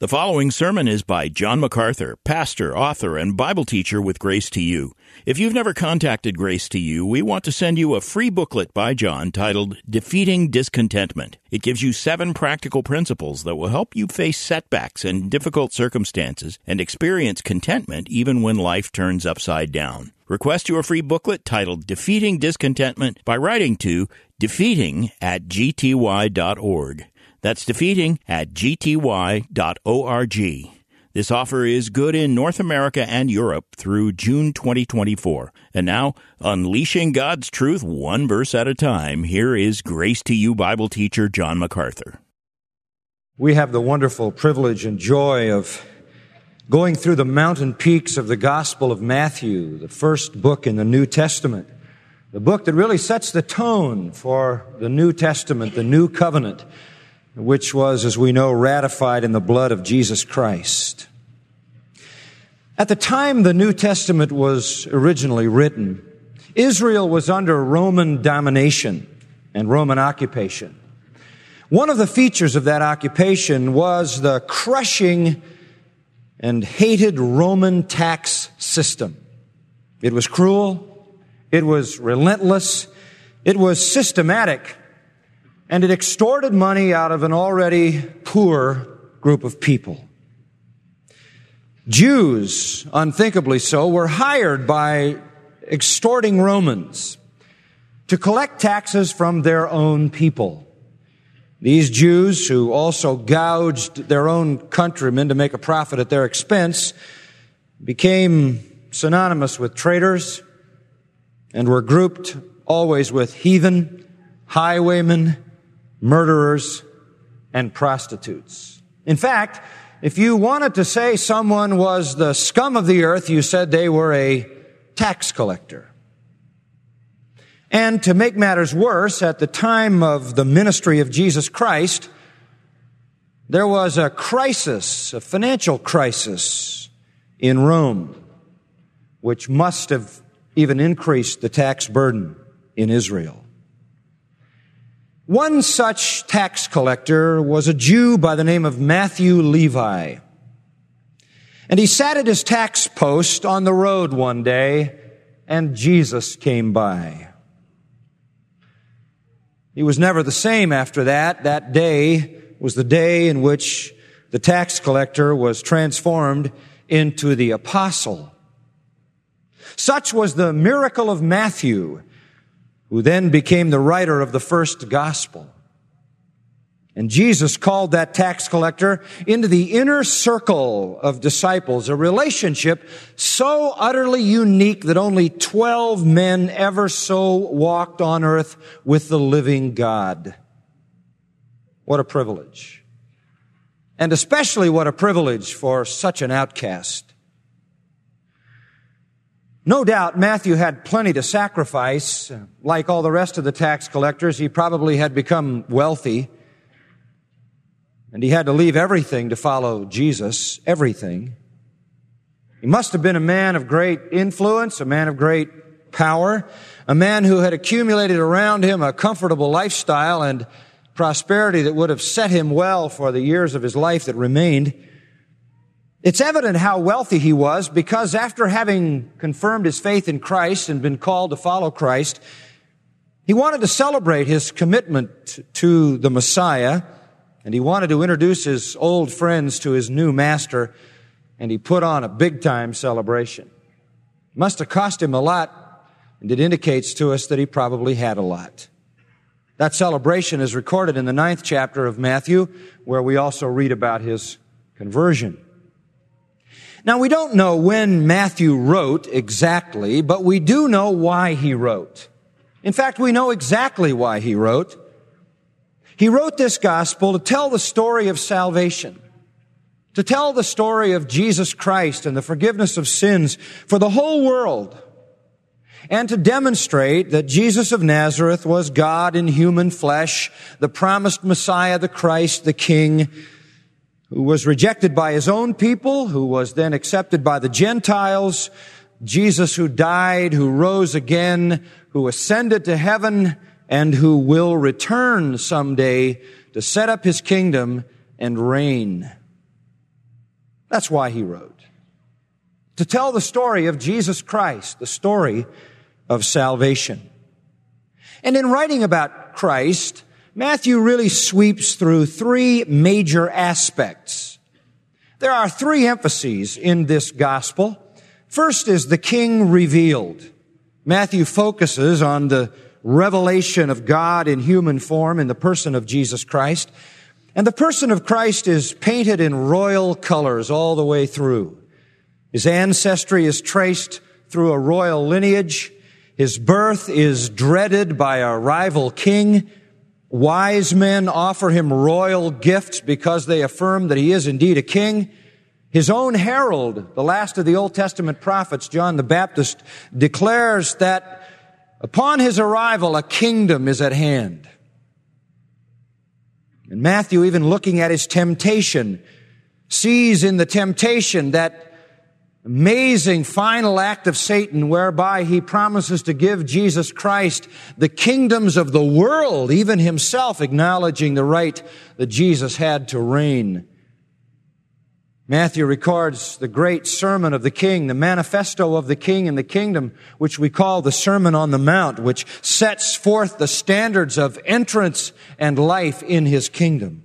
The following sermon is by John MacArthur, pastor, author, and Bible teacher with Grace to You. If you've never contacted Grace to You, we want to send you a free booklet by John titled Defeating Discontentment. It gives you 7 practical principles that will help you face setbacks and difficult circumstances and experience contentment even when life turns upside down. Request your free booklet titled Defeating Discontentment by writing to defeating@gty.org. That's defeating@gty.org. This offer is good in North America and Europe through June 2024. And now, unleashing God's truth one verse at a time, here is Grace to You Bible teacher John MacArthur. We have the wonderful privilege and joy of going through the mountain peaks of the Gospel of Matthew, the first book in the New Testament, the book that really sets the tone for the New Testament, the New Covenant, which was, as we know, ratified in the blood of Jesus Christ. At the time the New Testament was originally written, Israel was under Roman domination and Roman occupation. One of the features of that occupation was the crushing and hated Roman tax system. It was cruel, it was relentless, it was systematic, and it extorted money out of an already poor group of people. Jews, unthinkably so, were hired by extorting Romans to collect taxes from their own people. These Jews, who also gouged their own countrymen to make a profit at their expense, became synonymous with traitors and were grouped always with heathen, highwaymen, murderers, and prostitutes. In fact, if you wanted to say someone was the scum of the earth, you said they were a tax collector. And to make matters worse, at the time of the ministry of Jesus Christ, there was a crisis, a financial crisis in Rome, which must have even increased the tax burden in Israel. One such tax collector was a Jew by the name of Matthew Levi. And he sat at his tax post on the road one day, and Jesus came by. He was never the same after that. That day was the day in which the tax collector was transformed into the apostle. Such was the miracle of Matthew, who then became the writer of the first gospel. And Jesus called that tax collector into the inner circle of disciples, a relationship so utterly unique that only 12 men ever so walked on earth with the living God. What a privilege. And especially what a privilege for such an outcast. No doubt Matthew had plenty to sacrifice. Like all the rest of the tax collectors, he probably had become wealthy. And he had to leave everything to follow Jesus, everything. He must have been a man of great influence, a man of great power, a man who had accumulated around him a comfortable lifestyle and prosperity that would have set him well for the years of his life that remained. It's evident how wealthy he was because after having confirmed his faith in Christ and been called to follow Christ, he wanted to celebrate his commitment to the Messiah, and he wanted to introduce his old friends to his new master, and he put on a big-time celebration. It must have cost him a lot, and it indicates to us that he probably had a lot. That celebration is recorded in the 9th chapter of Matthew, where we also read about his conversion. Now, we don't know when Matthew wrote exactly, but we do know why he wrote. In fact, we know exactly why he wrote. He wrote this gospel to tell the story of salvation, to tell the story of Jesus Christ and the forgiveness of sins for the whole world, and to demonstrate that Jesus of Nazareth was God in human flesh, the promised Messiah, the Christ, the King, who was rejected by his own people, who was then accepted by the Gentiles, Jesus who died, who rose again, who ascended to heaven, and who will return someday to set up his kingdom and reign. That's why he wrote. To tell the story of Jesus Christ, the story of salvation. And in writing about Christ, Matthew really sweeps through three major aspects. There are three emphases in this gospel. First is the King revealed. Matthew focuses on the revelation of God in human form in the person of Jesus Christ. And the person of Christ is painted in royal colors all the way through. His ancestry is traced through a royal lineage. His birth is dreaded by a rival king. Wise men offer him royal gifts because they affirm that he is indeed a king. His own herald, the last of the Old Testament prophets, John the Baptist, declares that upon his arrival, a kingdom is at hand. And Matthew, even looking at his temptation, sees in the temptation that amazing final act of Satan whereby he promises to give Jesus Christ the kingdoms of the world, even himself acknowledging the right that Jesus had to reign. Matthew records the great sermon of the king, the manifesto of the king and the kingdom, which we call the Sermon on the Mount, which sets forth the standards of entrance and life in his kingdom.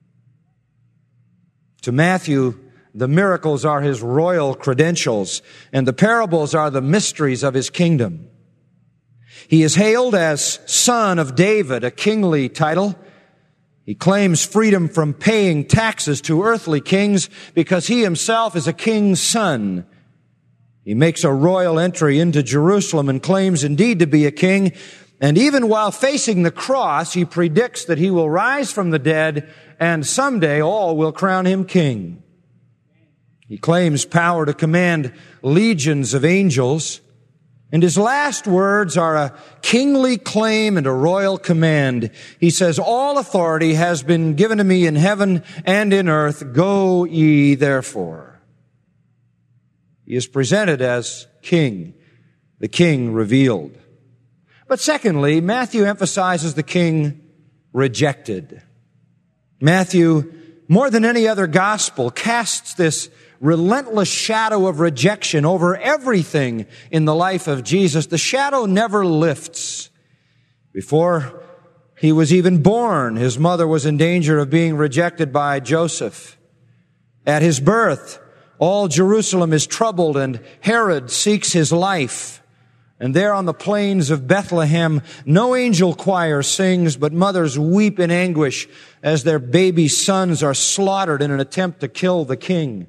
To Matthew, the miracles are his royal credentials, and the parables are the mysteries of his kingdom. He is hailed as Son of David, a kingly title. He claims freedom from paying taxes to earthly kings because he himself is a king's son. He makes a royal entry into Jerusalem and claims indeed to be a king. And even while facing the cross, he predicts that he will rise from the dead and someday all will crown him king. He claims power to command legions of angels. And his last words are a kingly claim and a royal command. He says, "All authority has been given to me in heaven and in earth. Go ye therefore." He is presented as king, the king revealed. But secondly, Matthew emphasizes the king rejected. Matthew, more than any other gospel, casts this relentless shadow of rejection over everything in the life of Jesus. The shadow never lifts. Before he was even born, his mother was in danger of being rejected by Joseph. At his birth, all Jerusalem is troubled and Herod seeks his life. And there on the plains of Bethlehem, no angel choir sings, but mothers weep in anguish as their baby sons are slaughtered in an attempt to kill the king.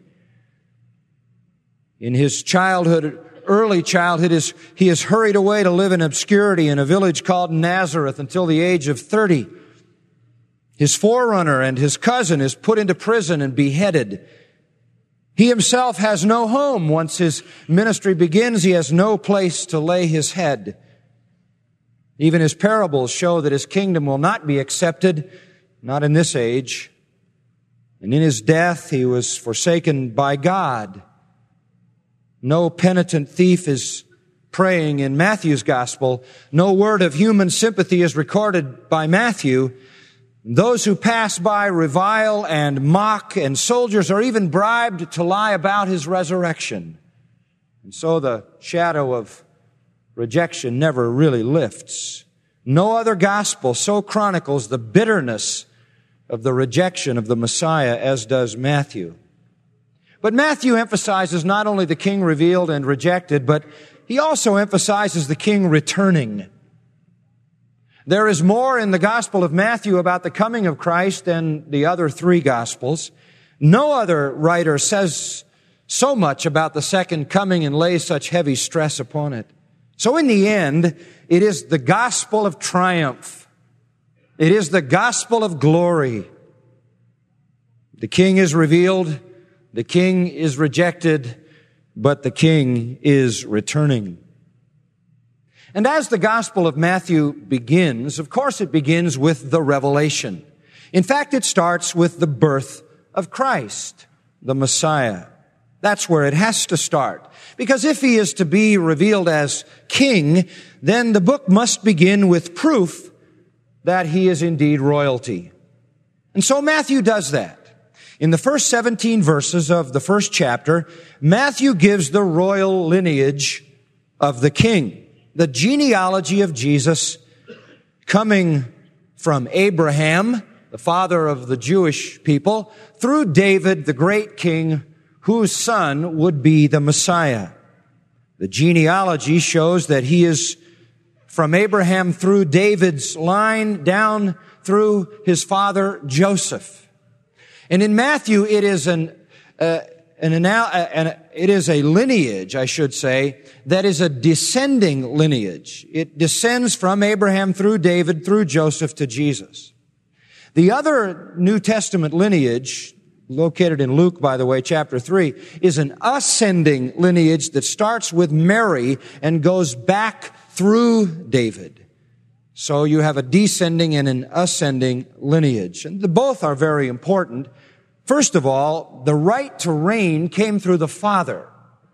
In his childhood, early childhood, he is hurried away to live in obscurity in a village called Nazareth until the age of 30. His forerunner and his cousin is put into prison and beheaded. He himself has no home. Once his ministry begins, he has no place to lay his head. Even his parables show that his kingdom will not be accepted, not in this age. And in his death, he was forsaken by God. No penitent thief is praying in Matthew's gospel. No word of human sympathy is recorded by Matthew. Those who pass by revile and mock, and soldiers are even bribed to lie about his resurrection. And so the shadow of rejection never really lifts. No other gospel so chronicles the bitterness of the rejection of the Messiah as does Matthew. But Matthew emphasizes not only the king revealed and rejected, but he also emphasizes the king returning. There is more in the Gospel of Matthew about the coming of Christ than the other three Gospels. No other writer says so much about the second coming and lays such heavy stress upon it. So in the end, it is the gospel of triumph. It is the gospel of glory. The king is revealed. The king is rejected, but the king is returning. And as the Gospel of Matthew begins, of course it begins with the revelation. In fact, it starts with the birth of Christ, the Messiah. That's where it has to start. Because if he is to be revealed as king, then the book must begin with proof that he is indeed royalty. And so Matthew does that. In the first 17 verses of the first chapter, Matthew gives the royal lineage of the king, the genealogy of Jesus coming from Abraham, the father of the Jewish people, through David, the great king, whose son would be the Messiah. The genealogy shows that he is from Abraham through David's line down through his father Joseph. And in Matthew, it is a lineage, I should say, that is a descending lineage. It descends from Abraham through David, through Joseph to Jesus. The other New Testament lineage, located in Luke, by the way, chapter 3, is an ascending lineage that starts with Mary and goes back through David. So you have a descending and an ascending lineage. And both are very important. First of all, the right to reign came through the Father.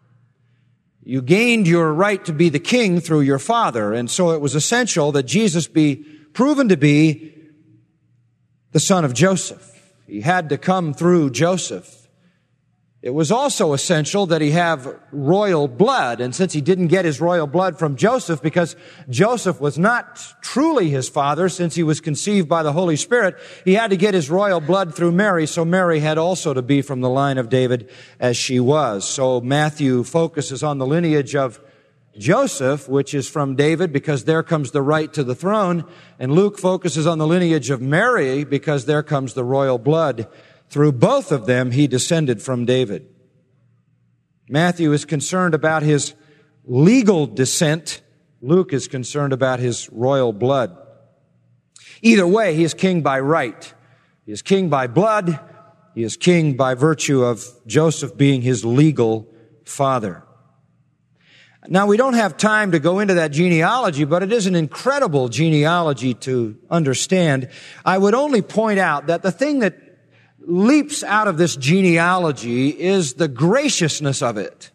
You gained your right to be the king through your father. And so it was essential that Jesus be proven to be the son of Joseph. He had to come through Joseph. It was also essential that he have royal blood. And since he didn't get his royal blood from Joseph, because Joseph was not truly his father, since he was conceived by the Holy Spirit, he had to get his royal blood through Mary. So Mary had also to be from the line of David as she was. So Matthew focuses on the lineage of Joseph, which is from David, because there comes the right to the throne. And Luke focuses on the lineage of Mary, because there comes the royal blood. Through both of them, he descended from David. Matthew is concerned about his legal descent. Luke is concerned about his royal blood. Either way, he is king by right. He is king by blood. He is king by virtue of Joseph being his legal father. Now, we don't have time to go into that genealogy, but it is an incredible genealogy to understand. I would only point out that the thing that leaps out of this genealogy is the graciousness of it.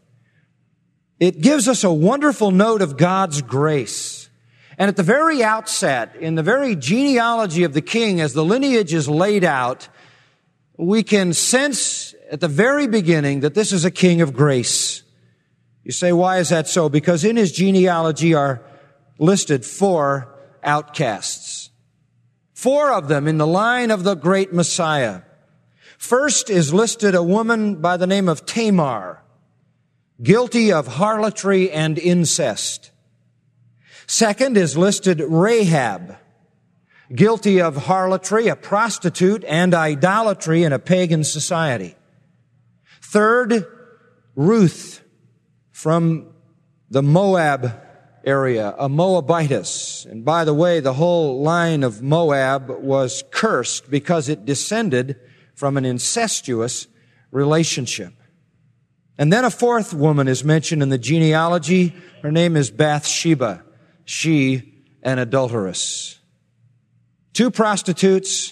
It gives us a wonderful note of God's grace. And at the very outset, in the very genealogy of the king, as the lineage is laid out, we can sense at the very beginning that this is a king of grace. You say, why is that so? Because in his genealogy are listed 4 outcasts. 4 of them in the line of the great Messiah. First is listed a woman by the name of Tamar, guilty of harlotry and incest. Second is listed Rahab, guilty of harlotry, a prostitute, and idolatry in a pagan society. Third, Ruth from the Moab area, a Moabitess. And by the way, the whole line of Moab was cursed because it descended from an incestuous relationship. And then a 4th woman is mentioned in the genealogy. Her name is Bathsheba, she an adulteress. 2 prostitutes,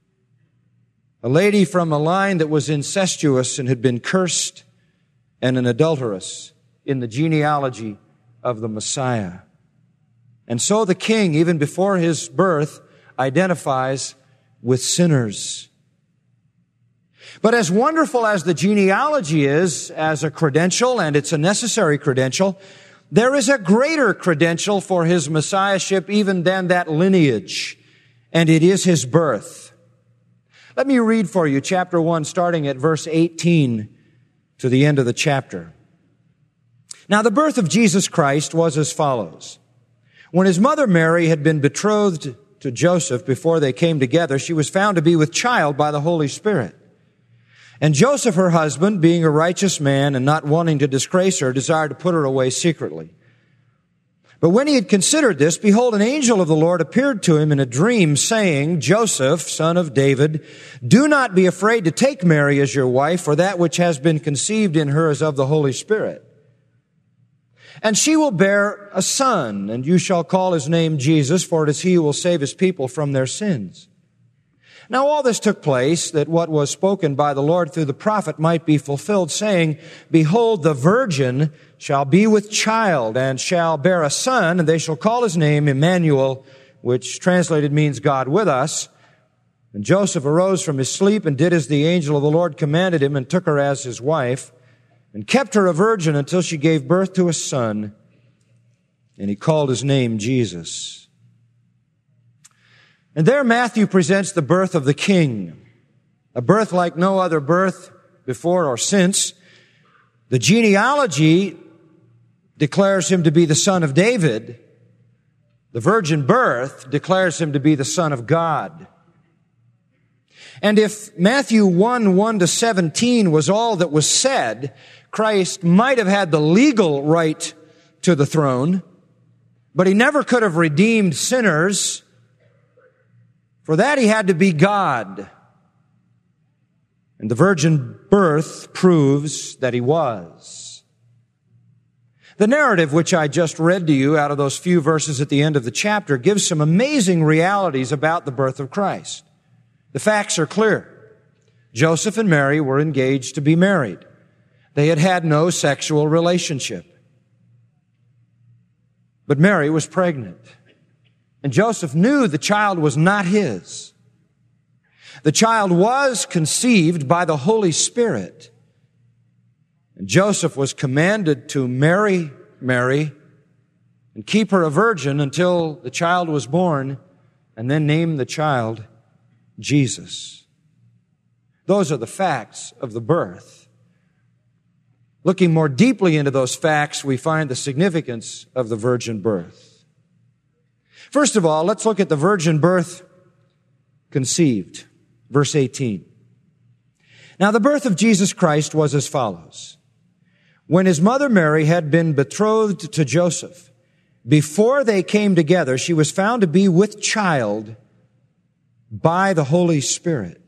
a lady from a line that was incestuous and had been cursed, and an adulteress in the genealogy of the Messiah. And so the king, even before his birth, identifies with sinners. But as wonderful as the genealogy is as a credential, and it's a necessary credential, there is a greater credential for his messiahship even than that lineage, and it is his birth. Let me read for you chapter 1, starting at verse 18 to the end of the chapter. Now, the birth of Jesus Christ was as follows. When his mother Mary had been betrothed to Joseph before they came together, she was found to be with child by the Holy Spirit. And Joseph, her husband, being a righteous man and not wanting to disgrace her, desired to put her away secretly. But when he had considered this, behold, an angel of the Lord appeared to him in a dream, saying, Joseph, son of David, do not be afraid to take Mary as your wife, for that which has been conceived in her is of the Holy Spirit. And she will bear a son, and you shall call his name Jesus, for it is he who will save his people from their sins. Now all this took place that what was spoken by the Lord through the prophet might be fulfilled, saying, Behold, the virgin shall be with child and shall bear a son, and they shall call his name Emmanuel, which translated means God with us. And Joseph arose from his sleep and did as the angel of the Lord commanded him and took her as his wife and kept her a virgin until she gave birth to a son, and he called his name Jesus. And there Matthew presents the birth of the King, a birth like no other birth before or since. The genealogy declares him to be the son of David. The virgin birth declares him to be the Son of God. And if Matthew 1:1-17 was all that was said, Christ might have had the legal right to the throne, but he never could have redeemed sinners. For that he had to be God. And the virgin birth proves that he was. The narrative which I just read to you out of those few verses at the end of the chapter gives some amazing realities about the birth of Christ. The facts are clear. Joseph and Mary were engaged to be married. They had had no sexual relationship. But Mary was pregnant. And Joseph knew the child was not his. The child was conceived by the Holy Spirit. And Joseph was commanded to marry Mary and keep her a virgin until the child was born, and then name the child Jesus. Those are the facts of the birth. Looking more deeply into those facts, we find the significance of the virgin birth. First of all, let's look at the virgin birth conceived. Verse 18. Now the birth of Jesus Christ was as follows. When his mother Mary had been betrothed to Joseph, before they came together, she was found to be with child by the Holy Spirit.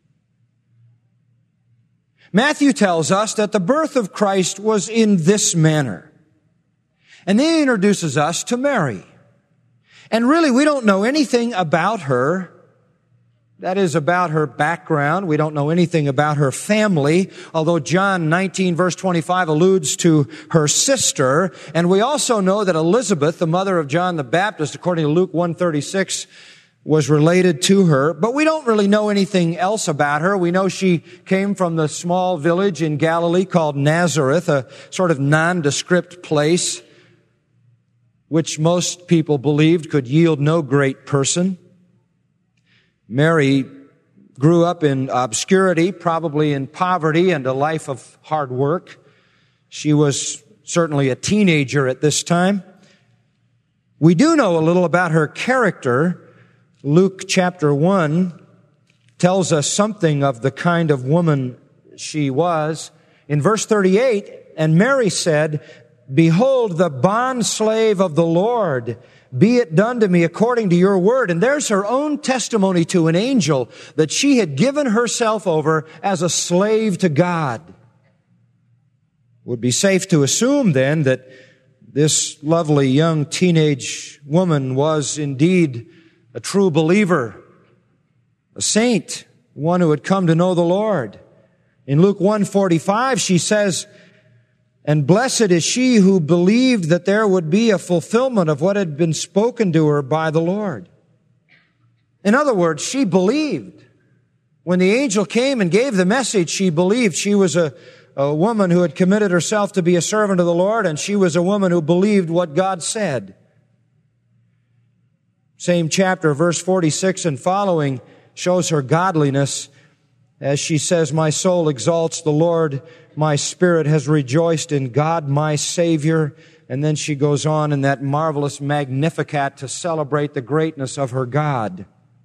Matthew tells us that the birth of Christ was in this manner. And then he introduces us to Mary. And really, we don't know anything about her. That is, about her background. We don't know anything about her family, although John 19 verse 25 alludes to her sister. And we also know that Elizabeth, the mother of John the Baptist, according to Luke 1:36, was related to her. But we don't really know anything else about her. We know she came from the small village in Galilee called Nazareth, a sort of nondescript place, which most people believed could yield no great person. Mary grew up in obscurity, probably in poverty and a life of hard work. She was certainly a teenager at this time. We do know a little about her character. Luke chapter 1 tells us something of the kind of woman she was. In verse 38, and Mary said, "Behold, the bondslave of the Lord, be it done to me according to your word." And there's her own testimony to an angel that she had given herself over as a slave to God. It would be safe to assume then that this lovely young teenage woman was indeed a true believer, a saint, one who had come to know the Lord. In Luke 1:45, she says, "And blessed is she who believed that there would be a fulfillment of what had been spoken to her by the Lord." In other words, she believed. When the angel came and gave the message, she believed. She was a woman who had committed herself to be a servant of the Lord, and she was a woman who believed what God said. Same chapter, verse 46 and following, shows her godliness as she says, "My soul exalts the Lord. My spirit has rejoiced in God, my Savior." And then she goes on in that marvelous Magnificat to celebrate the greatness of her God.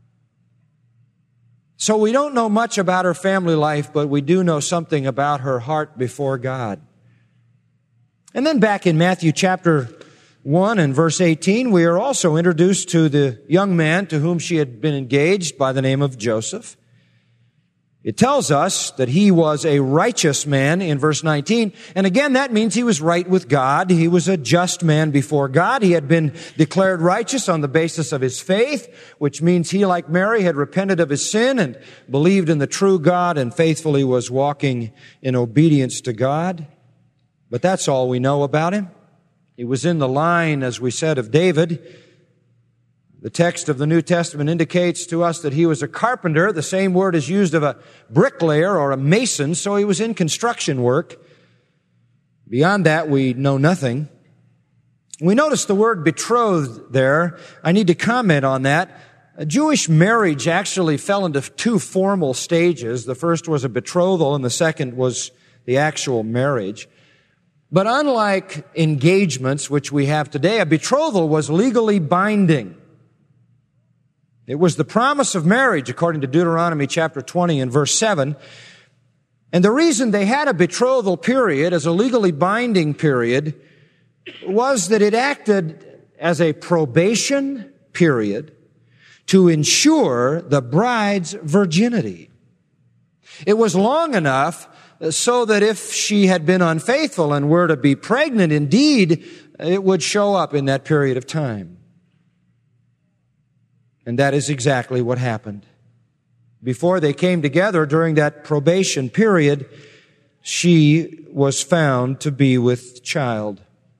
So we don't know much about her family life, but we do know something about her heart before God. And then back in Matthew chapter 1 and verse 18, we are also introduced to the young man to whom she had been engaged by the name of Joseph. It tells us that he was a righteous man in verse 19. And again, that means he was right with God. He was a just man before God. He had been declared righteous on the basis of his faith, which means he, like Mary, had repented of his sin and believed in the true God and faithfully was walking in obedience to God. But that's all we know about him. He was in the line, as we said, of David. The text of the New Testament indicates to us that he was a carpenter. The same word is used of a bricklayer or a mason, so he was in construction work. Beyond that, we know nothing. We notice the word betrothed there. I need to comment on that. A Jewish marriage actually fell into two formal stages. The first was a betrothal, and the second was the actual marriage. But unlike engagements, which we have today, a betrothal was legally binding. It was the promise of marriage, according to Deuteronomy chapter 20 and verse 7. And the reason they had a betrothal period as a legally binding period was that it acted as a probation period to ensure the bride's virginity. It was long enough so that if she had been unfaithful and were to be pregnant, indeed, it would show up in that period of time. And that is exactly what happened. Before they came together during that probation period, she was found to be with child.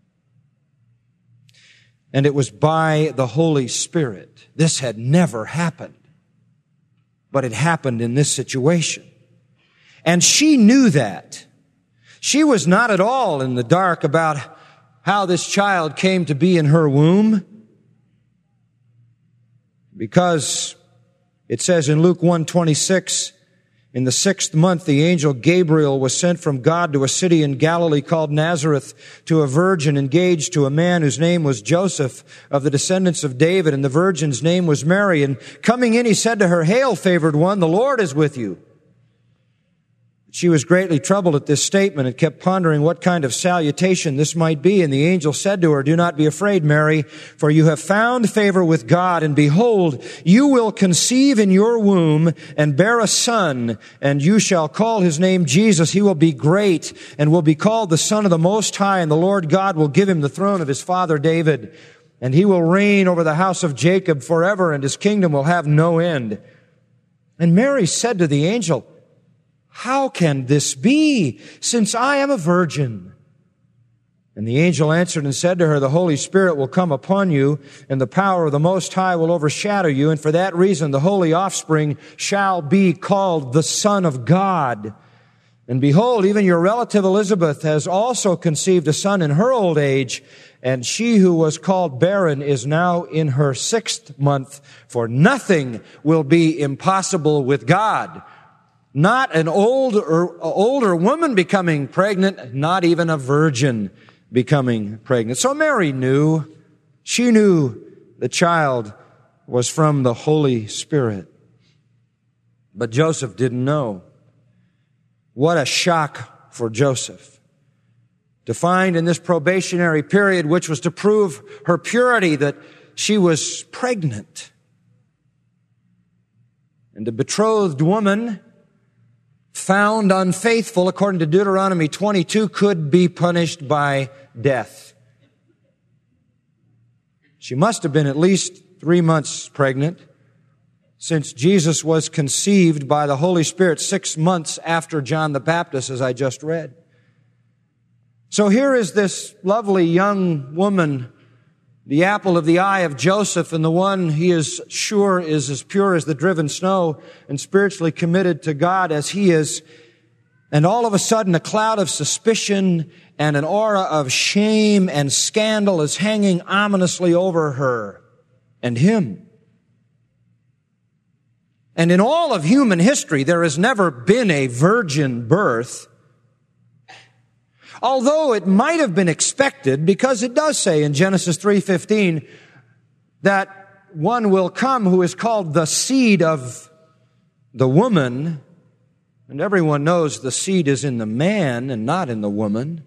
And it was by the Holy Spirit. This had never happened, but it happened in this situation. And she knew that. She was not at all in the dark about how this child came to be in her womb, because it says in Luke 1:26, in the 6th month, the angel Gabriel was sent from God to a city in Galilee called Nazareth to a virgin engaged to a man whose name was Joseph, of the descendants of David, and the virgin's name was Mary. And coming in, he said to her, "Hail, favored one, the Lord is with you." She was greatly troubled at this statement and kept pondering what kind of salutation this might be. And the angel said to her, "Do not be afraid, Mary, for you have found favor with God. And behold, you will conceive in your womb and bear a son, and you shall call his name Jesus. He will be great and will be called the Son of the Most High. And the Lord God will give him the throne of his father David. And he will reign over the house of Jacob forever, and his kingdom will have no end." And Mary said to the angel, "How can this be, since I am a virgin?" And the angel answered and said to her, "The Holy Spirit will come upon you, and the power of the Most High will overshadow you. And for that reason, the holy offspring shall be called the Son of God. And behold, even your relative Elizabeth has also conceived a son in her old age, and she who was called barren is now in her 6th month, for nothing will be impossible with God." Not an older woman becoming pregnant, not even a virgin becoming pregnant. So Mary knew. She knew the child was from the Holy Spirit. But Joseph didn't know. What a shock for Joseph to find in this probationary period, which was to prove her purity, that she was pregnant. And the betrothed woman found unfaithful, according to Deuteronomy 22, could be punished by death. She must have been at least 3 months pregnant, since Jesus was conceived by the Holy Spirit 6 months after John the Baptist, as I just read. So here is this lovely young woman, the apple of the eye of Joseph, and the one he is sure is as pure as the driven snow and spiritually committed to God as he is. And all of a sudden, a cloud of suspicion and an aura of shame and scandal is hanging ominously over her and him. And in all of human history, there has never been a virgin birth. Although it might have been expected, because it does say in Genesis 3:15 that one will come who is called the seed of the woman, and everyone knows the seed is in the man and not in the woman.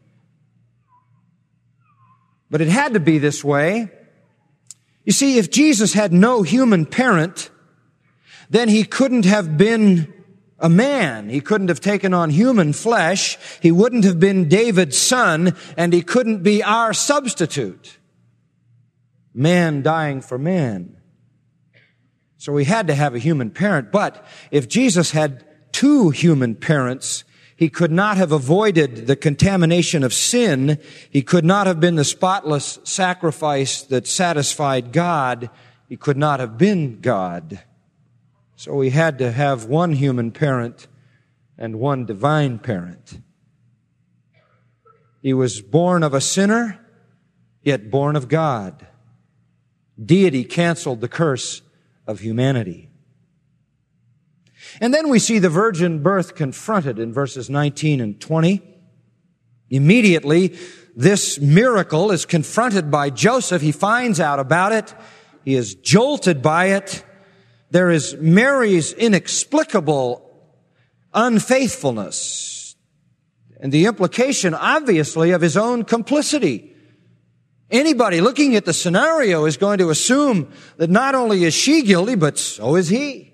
But it had to be this way. You see, if Jesus had no human parent, then he couldn't have been a man. He couldn't have taken on human flesh. He wouldn't have been David's son, and he couldn't be our substitute. Man dying for man. So he had to have a human parent. But if Jesus had 2 human parents, he could not have avoided the contamination of sin. He could not have been the spotless sacrifice that satisfied God He could not have been God. So he had to have one human parent and one divine parent. He was born of a sinner, yet born of God. Deity canceled the curse of humanity. And then we see the virgin birth confronted in verses 19 and 20. Immediately, this miracle is confronted by Joseph. He finds out about it. He is jolted by it. There is Mary's inexplicable unfaithfulness and the implication, obviously, of his own complicity. Anybody looking at the scenario is going to assume that not only is she guilty, but so is he.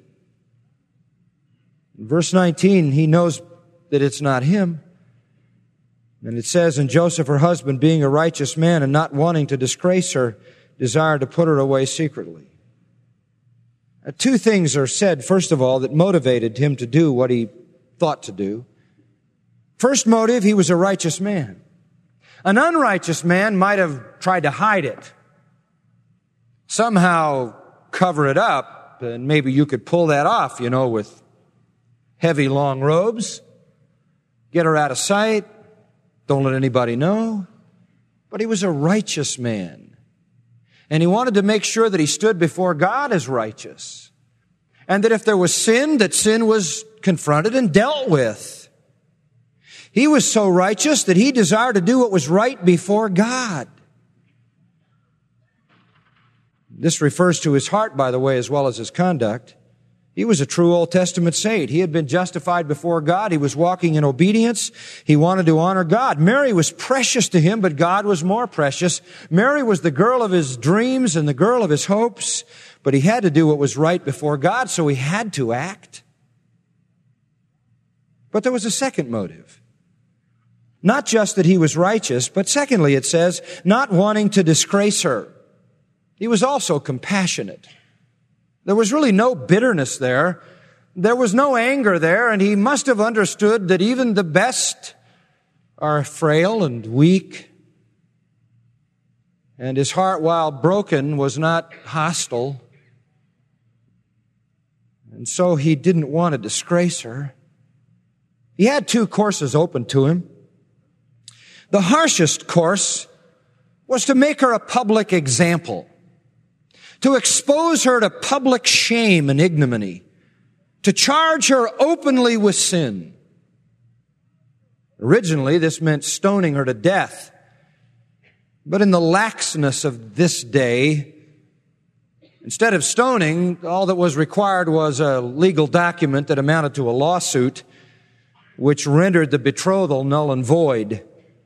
In verse 19, he knows that it's not him. And it says, and Joseph, her husband, being a righteous man and not wanting to disgrace her, desired to put her away secretly. Two things are said, first of all, that motivated him to do what he thought to do. First motive, he was a righteous man. An unrighteous man might have tried to hide it, somehow cover it up, and maybe you could pull that off, with heavy, long robes, get her out of sight, don't let anybody know. But he was a righteous man. And he wanted to make sure that he stood before God as righteous. And that if there was sin, that sin was confronted and dealt with. He was so righteous that he desired to do what was right before God. This refers to his heart, by the way, as well as his conduct. He was a true Old Testament saint. He had been justified before God. He was walking in obedience. He wanted to honor God. Mary was precious to him, but God was more precious. Mary was the girl of his dreams and the girl of his hopes, but he had to do what was right before God, so he had to act. But there was a second motive. Not just that he was righteous, but secondly, it says, not wanting to disgrace her. He was also compassionate. There was really no bitterness there. There was no anger there, and he must have understood that even the best are frail and weak. And his heart, while broken, was not hostile. And so he didn't want to disgrace her. He had two courses open to him. The harshest course was to make her a public example, to expose her to public shame and ignominy, to charge her openly with sin. Originally, this meant stoning her to death. But in the laxness of this day, instead of stoning, all that was required was a legal document that amounted to a lawsuit, which rendered the betrothal null and void.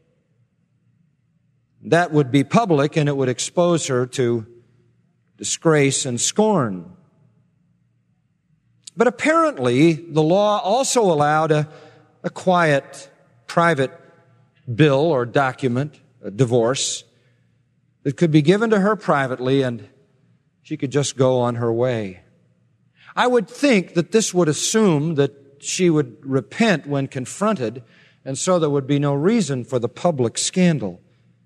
That would be public, and it would expose her to disgrace and scorn. But apparently, the law also allowed a quiet, private bill or document, a divorce, that could be given to her privately and she could just go on her way. I would think that this would assume that she would repent when confronted, and so there would be no reason for the public scandal.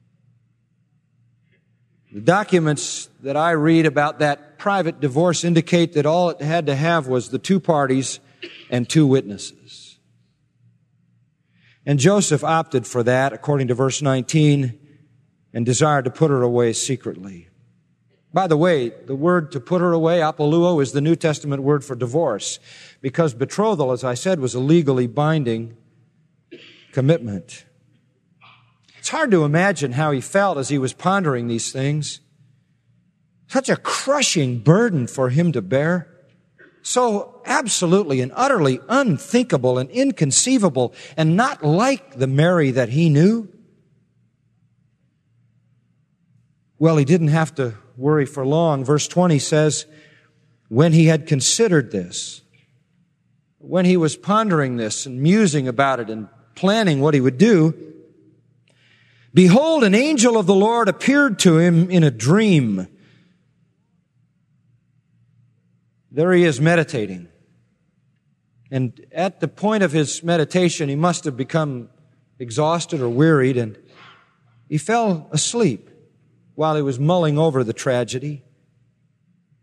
The documents that I read about that private divorce indicate that all it had to have was the two parties and two witnesses. And Joseph opted for that, according to verse 19, and desired to put her away secretly. By the way, the word to put her away, apoluo, is the New Testament word for divorce, because betrothal, as I said, was a legally binding commitment. It's hard to imagine how he felt as he was pondering these things. Such a crushing burden for him to bear. So absolutely and utterly unthinkable and inconceivable and not like the Mary that he knew. Well, he didn't have to worry for long. Verse 20 says, when he had considered this, when he was pondering this and musing about it and planning what he would do, behold, an angel of the Lord appeared to him in a dream. There he is meditating. And at the point of his meditation, he must have become exhausted or wearied, and he fell asleep while he was mulling over the tragedy.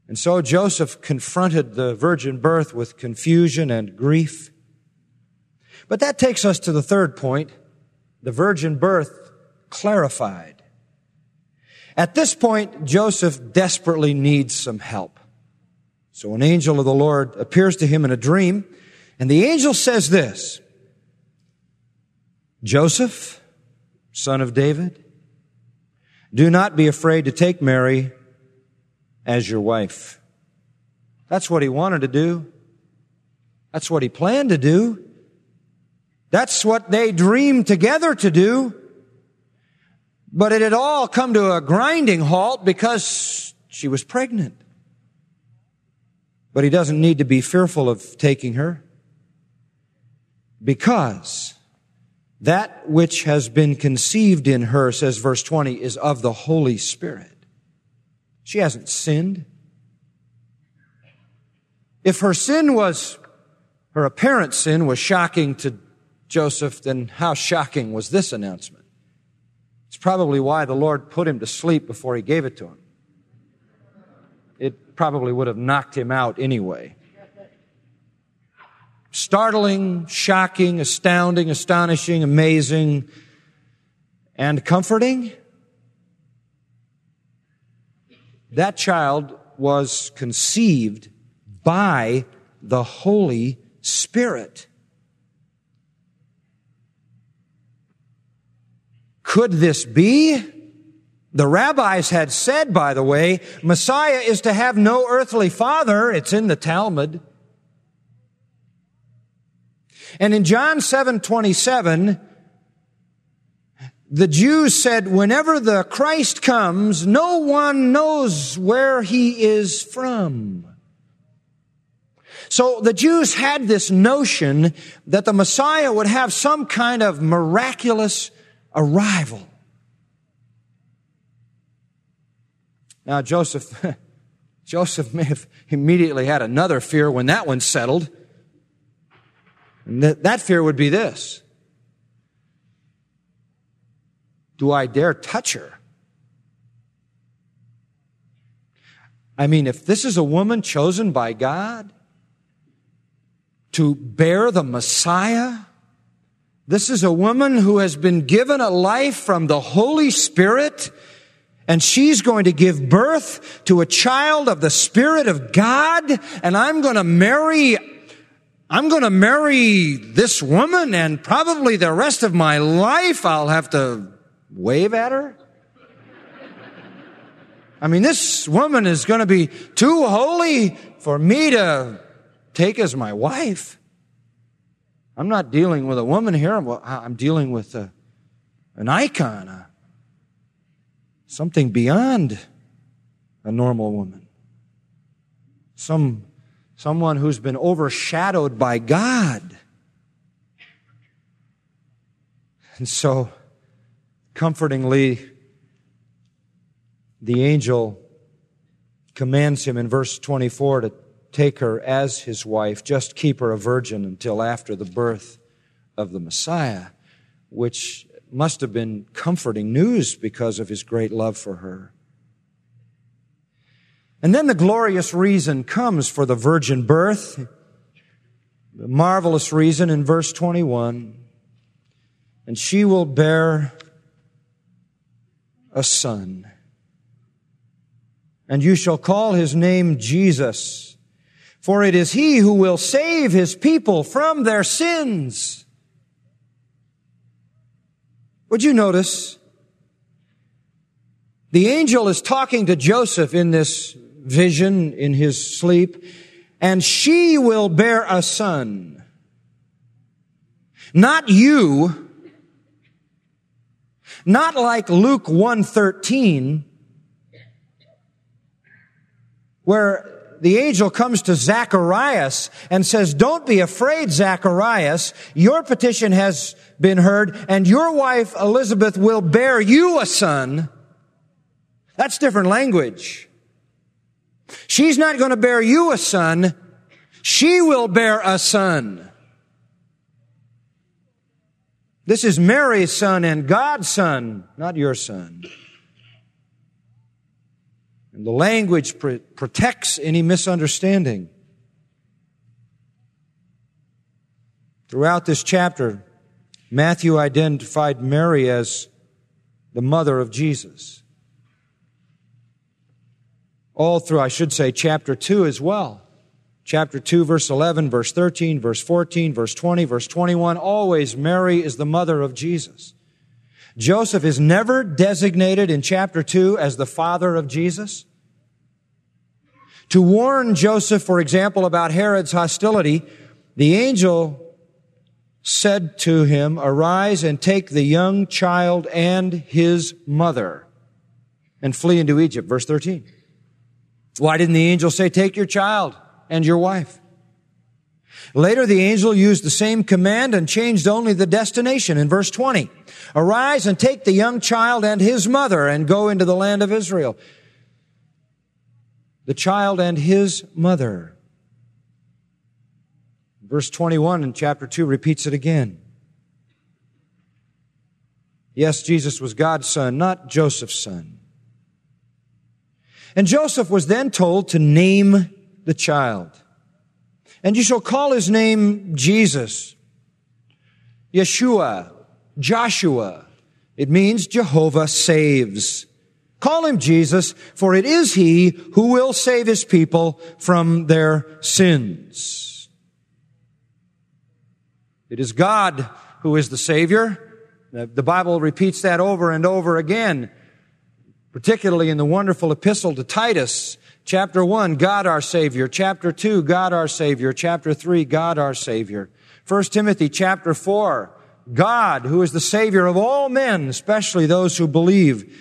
And so Joseph confronted the virgin birth with confusion and grief. But that takes us to the third point, the virgin birth clarified. At this point, Joseph desperately needs some help. So an angel of the Lord appears to him in a dream, and the angel says this, Joseph, son of David, do not be afraid to take Mary as your wife. That's what he wanted to do. That's what he planned to do. That's what they dreamed together to do. But it had all come to a grinding halt because she was pregnant. But he doesn't need to be fearful of taking her, because that which has been conceived in her, says verse 20, is of the Holy Spirit. She hasn't sinned. If her apparent sin was shocking to Joseph, then how shocking was this announcement? It's probably why the Lord put him to sleep before he gave it to him. It probably would have knocked him out anyway. Startling, shocking, astounding, astonishing, amazing, and comforting. That child was conceived by the Holy Spirit. Could this be? The rabbis had said, by the way, Messiah is to have no earthly father. It's in the Talmud. And in John 7:27, the Jews said, whenever the Christ comes, no one knows where he is from. So the Jews had this notion that the Messiah would have some kind of miraculous arrival. Now Joseph may have immediately had another fear when that one settled. And that fear would be this. Do I dare touch her? I mean, if this is a woman chosen by God to bear the Messiah, this is a woman who has been given a life from the Holy Spirit, and she's going to give birth to a child of the Spirit of God, and I'm going to marry this woman, and probably the rest of my life I'll have to wave at her. I mean, this woman is going to be too holy for me to take as my wife. I'm not dealing with a woman here. I'm dealing with an icon, something beyond a normal woman. Someone who's been overshadowed by God. And so, comfortingly, the angel commands him in verse 24 to take her as his wife, just keep her a virgin until after the birth of the Messiah, which must have been comforting news because of his great love for her. And then the glorious reason comes for the virgin birth, the marvelous reason in verse 21. And she will bear a son, and you shall call his name Jesus, for it is he who will save his people from their sins. Would you notice? The angel is talking to Joseph in this vision in his sleep, and she will bear a son. Not you, not like Luke 1:13, where the angel comes to Zacharias and says, don't be afraid, Zacharias, your petition has been heard, and your wife Elizabeth will bear you a son. That's different language. She's not going to bear you a son. She will bear a son. This is Mary's son and God's son, not your son. And the language protects any misunderstanding. Throughout this chapter, Matthew identified Mary as the mother of Jesus. All through, I should say, chapter 2 as well. Chapter 2, verse 11, verse 13, verse 14, verse 20, verse 21, always Mary is the mother of Jesus. Joseph is never designated in chapter 2 as the father of Jesus. To warn Joseph, for example, about Herod's hostility, the angel said to him, "Arise and take the young child and his mother and flee into Egypt." Verse 13. Why didn't the angel say, "Take your child and your wife"? Later, the angel used the same command and changed only the destination in verse 20. "Arise and take the young child and his mother and go into the land of Israel." The child and his mother. Verse 21 in chapter 2 repeats it again. Yes, Jesus was God's son, not Joseph's son. And Joseph was then told to name the child. "And you shall call his name Jesus, Yeshua, Joshua." It means Jehovah saves. Call him Jesus, for it is he who will save his people from their sins. It is God who is the Savior. The Bible repeats that over and over again, particularly in the wonderful epistle to Titus. Chapter 1, God our Savior. Chapter 2, God our Savior. Chapter 3, God our Savior. 1 Timothy chapter 4, God who is the Savior of all men, especially those who believe.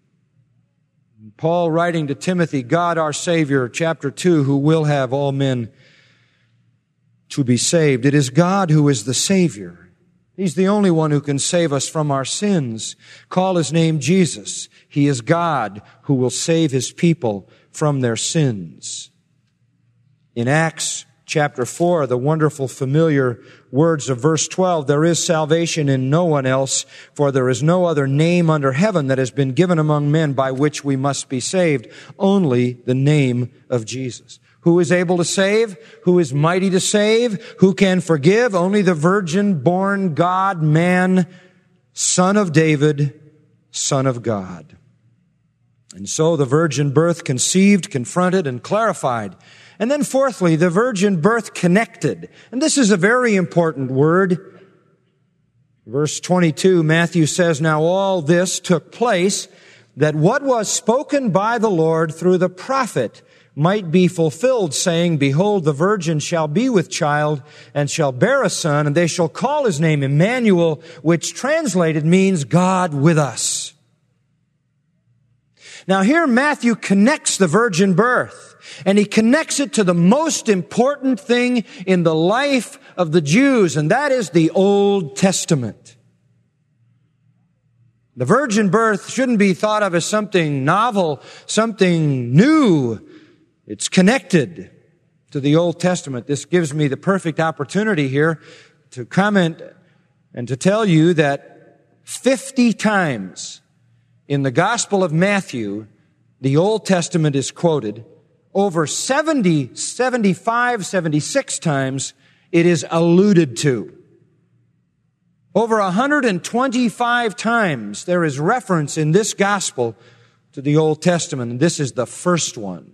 Paul writing to Timothy, God our Savior, chapter 2, who will have all men to be saved. It is God who is the Savior. He's the only one who can save us from our sins. Call his name Jesus. He is God who will save his people from their sins. In Acts chapter 4, the wonderful familiar words of verse 12, "There is salvation in no one else, for there is no other name under heaven that has been given among men by which we must be saved, only the name of Jesus." Who is able to save? Who is mighty to save? Who can forgive? Only the virgin-born God-man, Son of David, Son of God. And so the virgin birth conceived, confronted, and clarified. And then fourthly, the virgin birth connected. And this is a very important word. Verse 22, Matthew says, "Now all this took place, that what was spoken by the Lord through the prophet might be fulfilled, saying, Behold, the virgin shall be with child, and shall bear a son, and they shall call his name Emmanuel," which translated means God with us. Now here Matthew connects the virgin birth, and he connects it to the most important thing in the life of the Jews, and that is the Old Testament. The virgin birth shouldn't be thought of as something novel, something new. It's connected to the Old Testament. This gives me the perfect opportunity here to comment and to tell you that 50 times in the Gospel of Matthew, the Old Testament is quoted. Over 70, 75, 76 times it is alluded to. Over 125 times there is reference in this Gospel to the Old Testament, and this is the first one.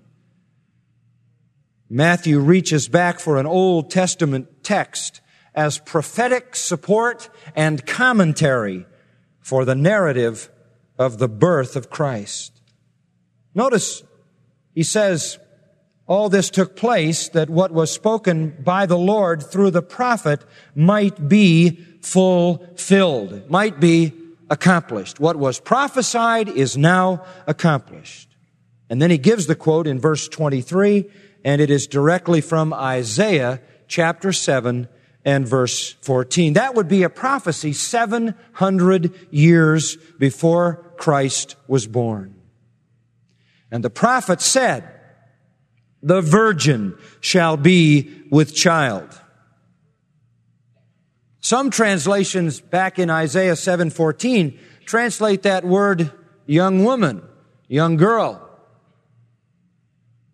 Matthew reaches back for an Old Testament text as prophetic support and commentary for the narrative of the birth of Christ. Notice, he says, all this took place that what was spoken by the Lord through the prophet might be fulfilled, might be accomplished. What was prophesied is now accomplished. And then he gives the quote in verse 23, and it is directly from Isaiah chapter 7 and verse 14. That would be a prophecy 700 years before Christ was born. And the prophet said, "The virgin shall be with child." Some translations back in Isaiah 7:14 translate that word young woman, young girl.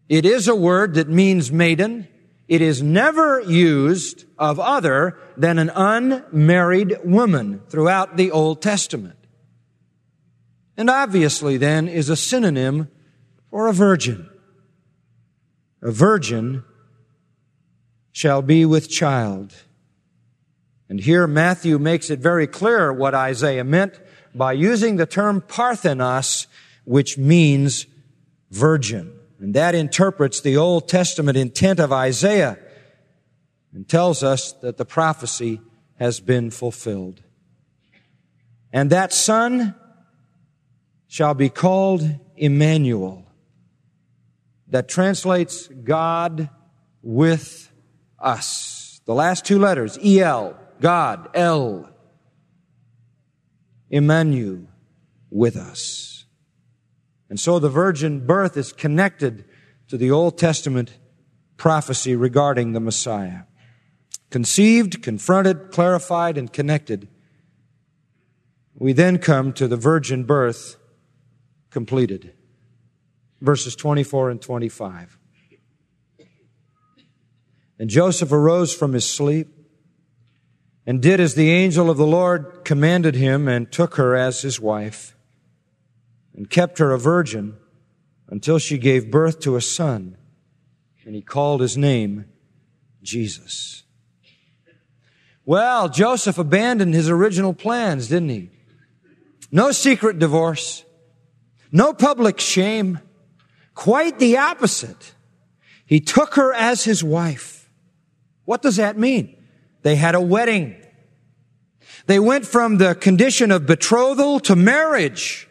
It is a word that means maiden. It is never used of other than an unmarried woman throughout the Old Testament. And obviously then is a synonym for a virgin. A virgin shall be with child. And here Matthew makes it very clear what Isaiah meant by using the term Parthenos, which means virgin. And that interprets the Old Testament intent of Isaiah and tells us that the prophecy has been fulfilled. And that son shall be called Emmanuel. That translates God with us. The last two letters, E-L, God, El. Emmanuel, with us. And so the virgin birth is connected to the Old Testament prophecy regarding the Messiah. Conceived, confronted, clarified, and connected. We then come to the virgin birth completed. Verses 24 and 25. And Joseph arose from his sleep and did as the angel of the Lord commanded him and took her as his wife and kept her a virgin until she gave birth to a son, and he called his name Jesus. Well, Joseph abandoned his original plans, didn't he? No secret divorce, no public shame, quite the opposite. He took her as his wife. What does that mean? They had a wedding. They went from the condition of betrothal to marriage.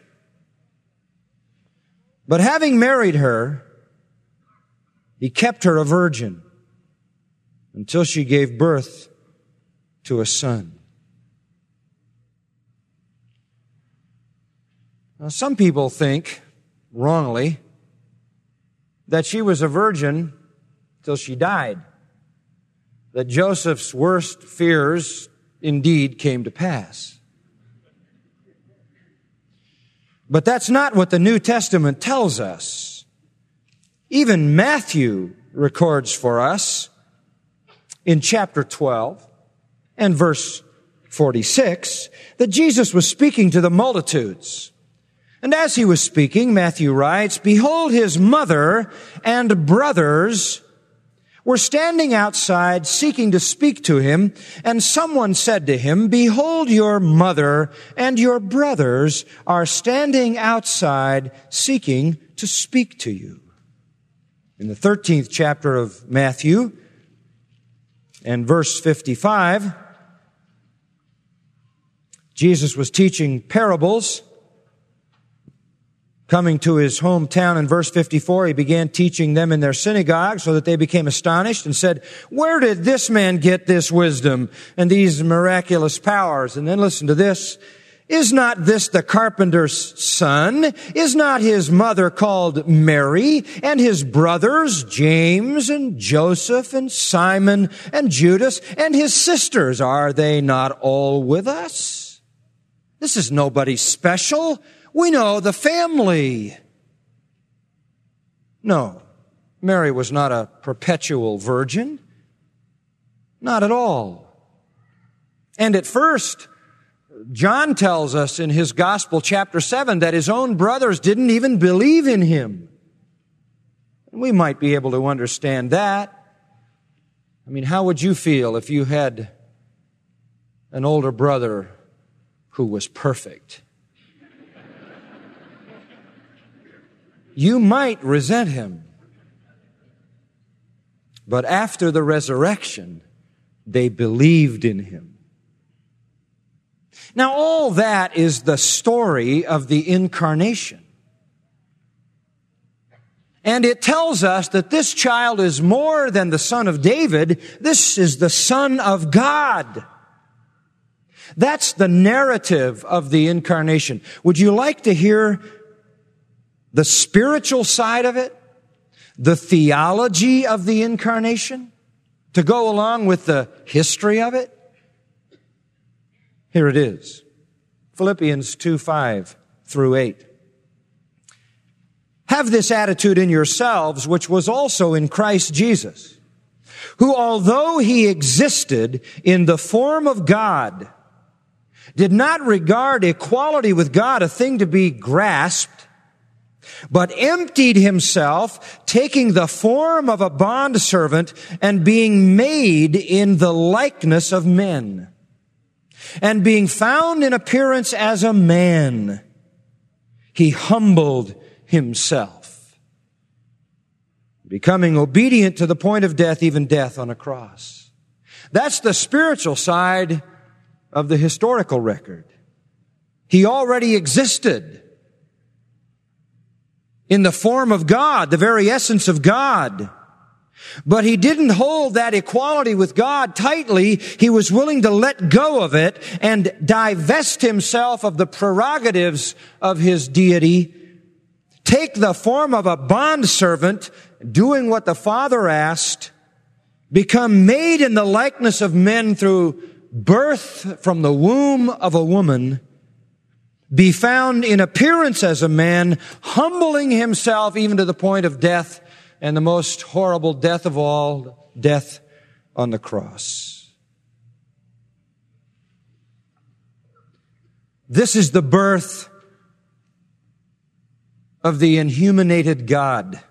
But having married her, he kept her a virgin until she gave birth to a son. Now, some people think, wrongly, that she was a virgin till she died. That Joseph's worst fears indeed came to pass. But that's not what the New Testament tells us. Even Matthew records for us in chapter 12 and verse 46 that Jesus was speaking to the multitudes. And as he was speaking, Matthew writes, "Behold, his mother and brothers were standing outside seeking to speak to him, and someone said to him, 'Behold, your mother and your brothers are standing outside seeking to speak to you.'" In the 13th chapter of Matthew and verse 55, Jesus was teaching parables. Coming to his hometown in verse 54, he began teaching them in their synagogue so that they became astonished and said, "Where did this man get this wisdom and these miraculous powers?" And then listen to this. "Is not this the carpenter's son? Is not his mother called Mary, and his brothers James and Joseph and Simon and Judas, and his sisters? Are they not all with us? This is nobody special. We know the family." No, Mary was not a perpetual virgin. Not at all. And at first, John tells us in his Gospel, chapter 7, that his own brothers didn't even believe in him. And we might be able to understand that. I mean, how would you feel if you had an older brother who was perfect? You might resent him. But after the resurrection, they believed in him. Now, all that is the story of the incarnation. And it tells us that this child is more than the son of David. This is the Son of God. That's the narrative of the incarnation. Would you like to hear the spiritual side of it, the theology of the incarnation, to go along with the history of it? Here it is. Philippians 2:5 through 8. Have this attitude in yourselves, which was also in Christ Jesus, who, although he existed in the form of God, did not regard equality with God a thing to be grasped, but emptied himself, taking the form of a bondservant and being made in the likeness of men. And being found in appearance as a man, he humbled himself, becoming obedient to the point of death, even death on a cross. That's the spiritual side of the historical record. He already existed in the form of God, the very essence of God. But he didn't hold that equality with God tightly. He was willing to let go of it and divest himself of the prerogatives of his deity, take the form of a bondservant, doing what the Father asked, become made in the likeness of men through birth from the womb of a woman, be found in appearance as a man, humbling himself even to the point of death, and the most horrible death of all, death on the cross. This is the birth of the inhumated God.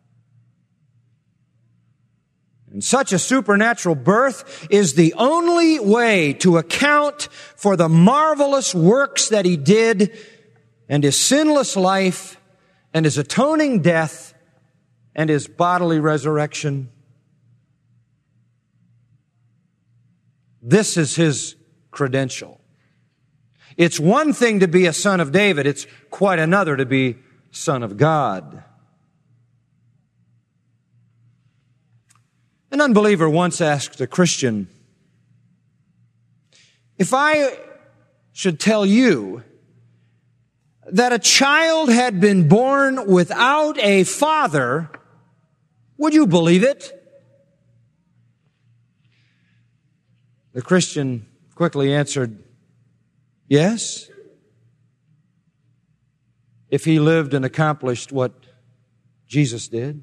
And such a supernatural birth is the only way to account for the marvelous works that he did, and his sinless life, and his atoning death, and his bodily resurrection. This is his credential. It's one thing to be a son of David. It's quite another to be son of God. An unbeliever once asked a Christian, if I should tell you that a child had been born without a father, would you believe it? The Christian quickly answered, yes, if he lived and accomplished what Jesus did.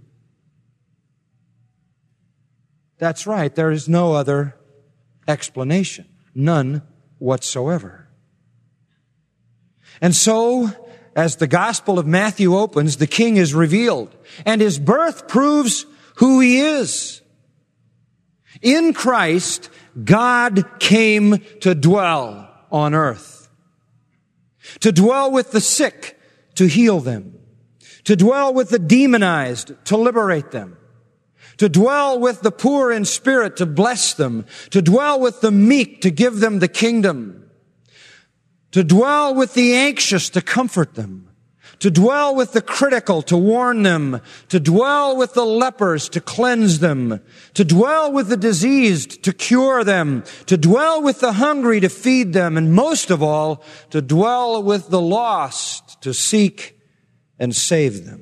That's right, there is no other explanation, none whatsoever. And so, as the Gospel of Matthew opens, the King is revealed, and his birth proves who he is. In Christ, God came to dwell on earth, to dwell with the sick, to heal them, to dwell with the demonized, to liberate them, to dwell with the poor in spirit, to bless them, to dwell with the meek, to give them the kingdom, to dwell with the anxious, to comfort them, to dwell with the critical, to warn them, to dwell with the lepers, to cleanse them, to dwell with the diseased, to cure them, to dwell with the hungry, to feed them, and most of all, to dwell with the lost, to seek and save them.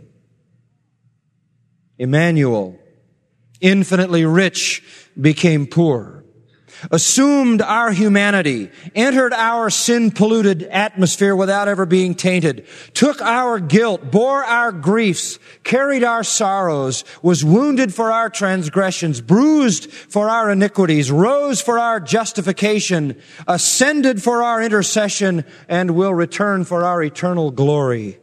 Emmanuel, infinitely rich, became poor, assumed our humanity, entered our sin-polluted atmosphere without ever being tainted, took our guilt, bore our griefs, carried our sorrows, was wounded for our transgressions, bruised for our iniquities, rose for our justification, ascended for our intercession, and will return for our eternal glory.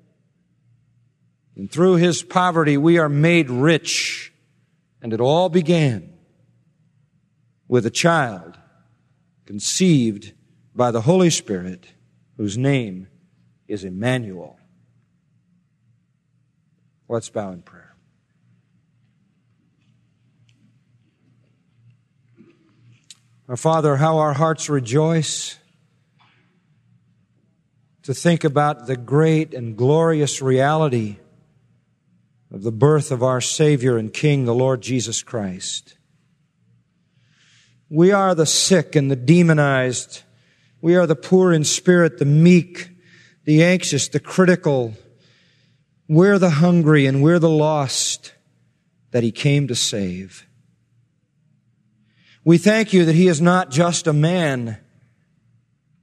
And through his poverty we are made rich, and it all began with a child conceived by the Holy Spirit, whose name is Emmanuel. Let's bow in prayer. Our Father, how our hearts rejoice to think about the great and glorious reality of the birth of our Savior and King, the Lord Jesus Christ. We are the sick and the demonized. We are the poor in spirit, the meek, the anxious, the critical. We're the hungry and we're the lost that he came to save. We thank you that he is not just a man,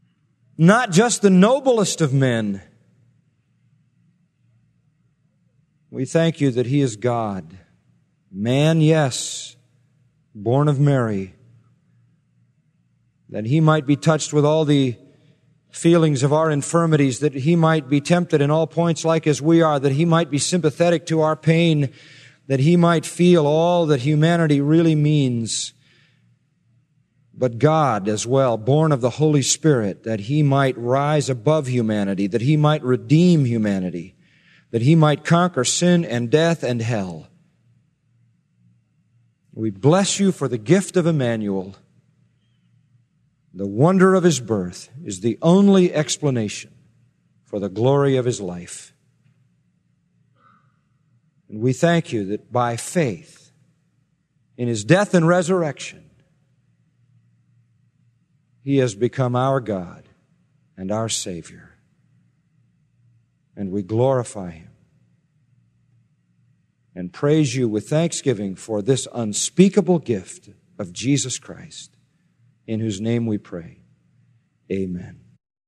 not just the noblest of men, We thank you that He is God. Man, yes, born of Mary, that He might be touched with all the feelings of our infirmities, that He might be tempted in all points like as we are, that He might be sympathetic to our pain, that He might feel all that humanity really means. But God as well, born of the Holy Spirit, that He might rise above humanity, that He might redeem humanity, that He might conquer sin and death and hell. We bless you for the gift of Emmanuel. The wonder of His birth is the only explanation for the glory of His life. And we thank you that by faith in His death and resurrection, He has become our God and our Savior. And we glorify Him and praise you with thanksgiving for this unspeakable gift of Jesus Christ, in whose name we pray. Amen.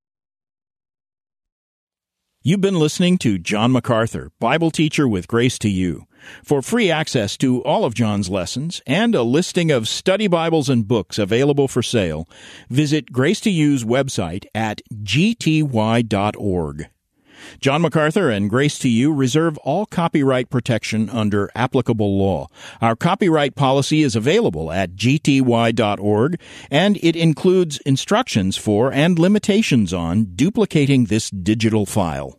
You've been listening to John MacArthur, Bible teacher with Grace to You. For free access to all of John's lessons and a listing of study Bibles and books available for sale, visit Grace to You's website at gty.org. John MacArthur and Grace to You reserve all copyright protection under applicable law. Our copyright policy is available at gty.org, and it includes instructions for and limitations on duplicating this digital file.